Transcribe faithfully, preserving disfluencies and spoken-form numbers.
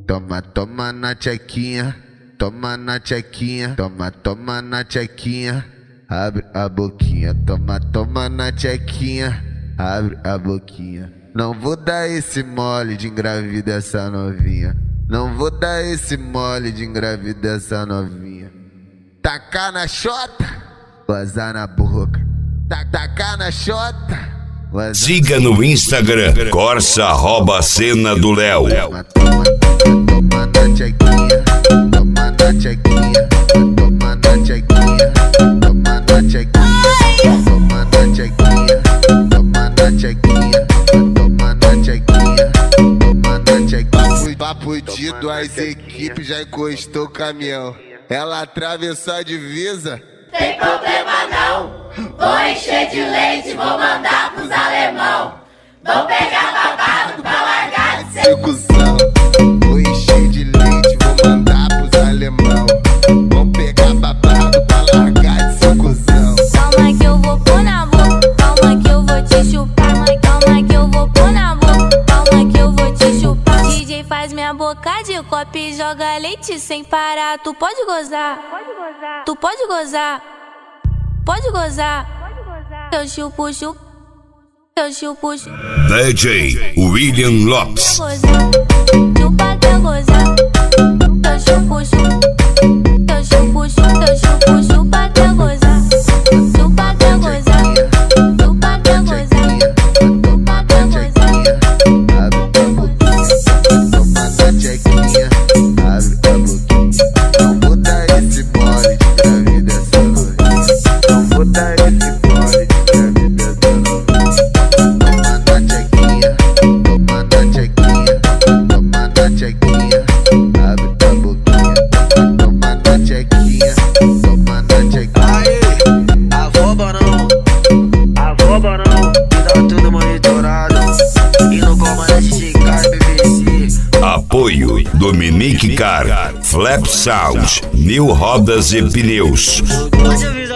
Toma, toma na tchequinha, toma na tchequinha, toma, toma na tchequinha, abre a boquinha, toma, toma na tchequinha, abre a boquinha. Não vou dar esse mole de engravidar essa novinha, não vou dar esse mole de engravidar essa novinha. Tacar na xota, gozar na boca, tacar na xota. Siga no Instagram, Corsa arroba cena do Léo. Toma, toma, toma na tchequinha, toma na tchequinha, toma na tchequinha, toma na tchequinha, toma na tchequinha, toma na tchequinha, toma na tchequinha, toma na tchequinha. Papo dito, as equipes já encostou o caminhão. Ela atravessou a divisa. Tem problema não, vou encher de leite, vou mandar pros alemão. Vão pegar babado pra largar de ser cuzão. Vou encher de leite, vou mandar pros alemão. Vão pegar babado pra largar de ser cuzão. Calma que eu vou pôr na boca, calma que eu vou te chupar. Calma que eu vou pôr na boca, calma que eu vou te chupar. D J faz minha boca de copo e joga leite sem parar. Tu pode gozar, tu pode gozar, pode gozar. Eu chupo, chupo, eu chupo, chupo. D J William Lopes. Chupa até gozar. Eu chupo, chupo, eu chupo, chupo, eu chupo, chupa até gozar. Chupa até gozar, chupa até gozar, chupa até gozar. Toma na tchequinha, abre a boquinha. Não vou dar esse mole de engravidar essa novinha, não vou dar esse mole de engravidar essa novinha. Toma na tchequinha, toma na tchequinha, toma na tchequinha, abre a boquinha. Toma na tchequinha, toma na tchequinha. Aê, avoba não, avoba não, me dá tudo monitorado. E não coma na X K, B B C. Apoio Dominique Car, Flap Sound, New Rodas e Pneus. Pode avisar